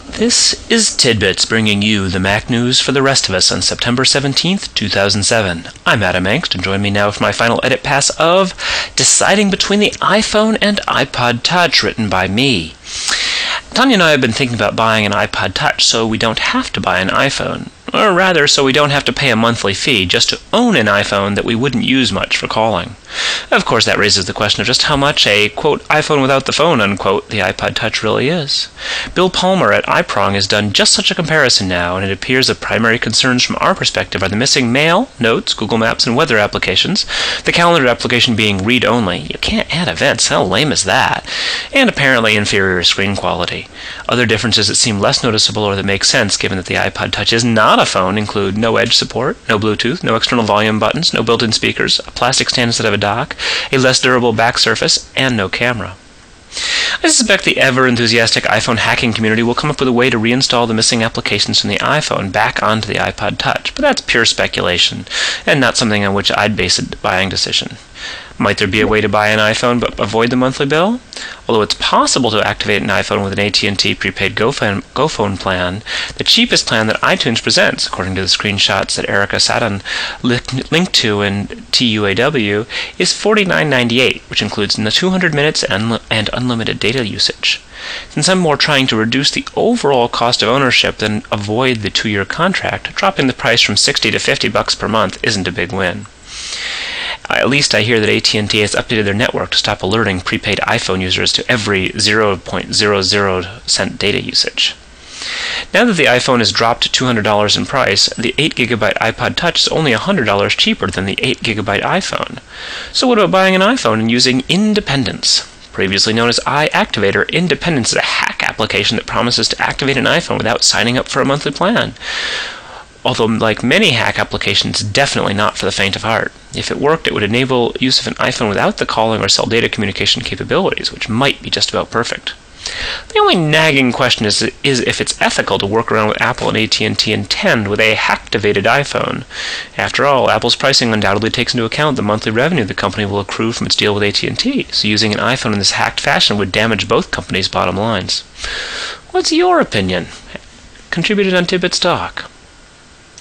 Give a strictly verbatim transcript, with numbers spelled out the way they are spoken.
This is Tidbits, bringing you the Mac news for the rest of us on September seventeenth, two thousand seven. I'm Adam Engst, and join me now for my final edit pass of Deciding Between the iPhone and iPod Touch, written by me. Tanya and I have been thinking about buying an iPod Touch so we don't have to buy an iPhone. Or rather, so we don't have to pay a monthly fee just to own an iPhone that we wouldn't use much for calling. Of course, that raises the question of just how much a, quote, iPhone without the phone, unquote, the iPod Touch really is. Bill Palmer at iProng has done just such a comparison now, and it appears the primary concerns from our perspective are the missing Mail, Notes, Google Maps, and weather applications, the calendar application being read-only. You can't add events, how lame is that? And apparently inferior screen quality. Other differences that seem less noticeable or that make sense given that the iPod Touch is not a phone include no edge support, no Bluetooth, no external volume buttons, no built-in speakers, a plastic stand instead of a dock, a less durable back surface, and no camera. I suspect the ever-enthusiastic iPhone hacking community will come up with a way to reinstall the missing applications from the iPhone back onto the iPod Touch, but that's pure speculation, and not something on which I'd base a buying decision. Might there be a way to buy an iPhone but avoid the monthly bill? Although it's possible to activate an iPhone with an A T and T prepaid GoPhone, GoPhone plan, the cheapest plan that iTunes presents, according to the screenshots that Erica Satin linked to in T U A W, is forty-nine ninety-eight, which includes two hundred minutes and, and unlimited data usage. Since I'm more trying to reduce the overall cost of ownership than avoid the two-year contract, dropping the price from sixty to fifty bucks per month isn't a big win. At least I hear that A T and T has updated their network to stop alerting prepaid iPhone users to every zero point zero zero cent data usage. Now that the iPhone has dropped to two hundred dollars in price, the eight gigabyte iPod Touch is only one hundred dollars cheaper than the eight gigabyte iPhone. So what about buying an iPhone and using Independence? Previously known as iActivator, Independence is a hack application that promises to activate an iPhone without signing up for a monthly plan. Although, like many hack applications, definitely not for the faint of heart. If it worked, it would enable use of an iPhone without the calling or cell data communication capabilities, which might be just about perfect. The only nagging question is, is if it's ethical to work around what Apple and A T and T intend with a hacktivated iPhone. After all, Apple's pricing undoubtedly takes into account the monthly revenue the company will accrue from its deal with A T and T, so using an iPhone in this hacked fashion would damage both companies' bottom lines. What's your opinion? Contributed on Tidbits Talk.